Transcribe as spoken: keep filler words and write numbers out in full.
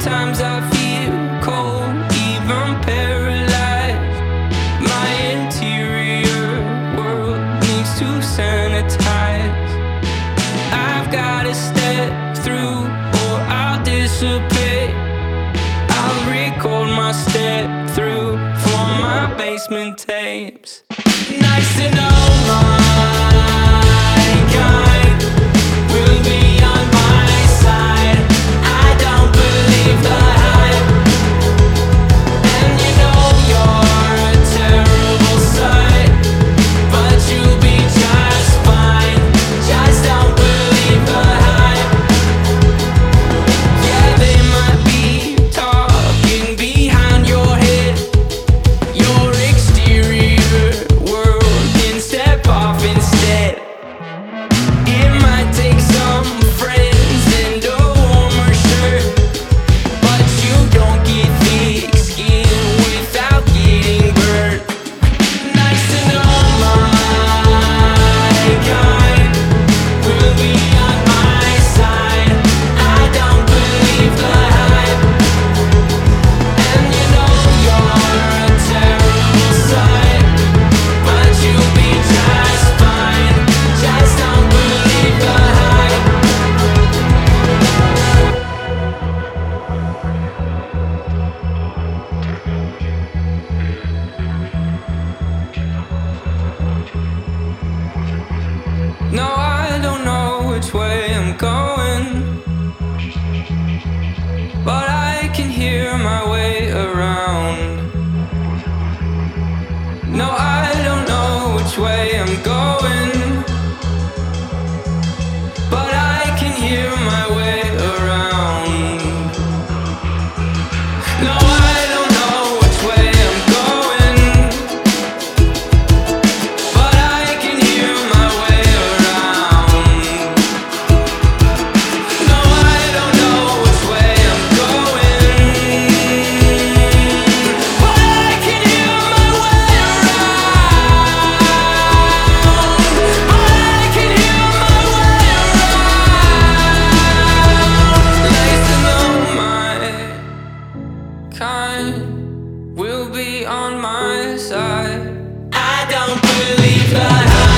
Sometimes I feel cold, even paralyzed. My interior world needs to sanitize. I've gotta step through or I'll dissipate. I'll record my step through for my basement tapes. Nice to know my kind will be on my side. I don't believe the hype, and you know you're a terrible sight, but you'll be just fine. Just don't believe the hype. Yeah, they might be talking behind your head. Your exterior world can step off instead. It might take some friends and a warmer shirt, but you don't get thick skin without getting burnt. Nice to know my kind will be on my side. I don't believe the hype, and you know you're a terrible sight, but you'll be just fine. Just don't believe the hype. No, I don't know which way I'm going, but I can hear my way around. No, I don't know which way I'm going, but I can hear my way around. No, I don't know which way I'm going, but I can hear my way around. No, I don't know which way I'm going, but I can hear my way around. But I can hear my way around. Nice to know my kind will be on my side. I don't believe the hype.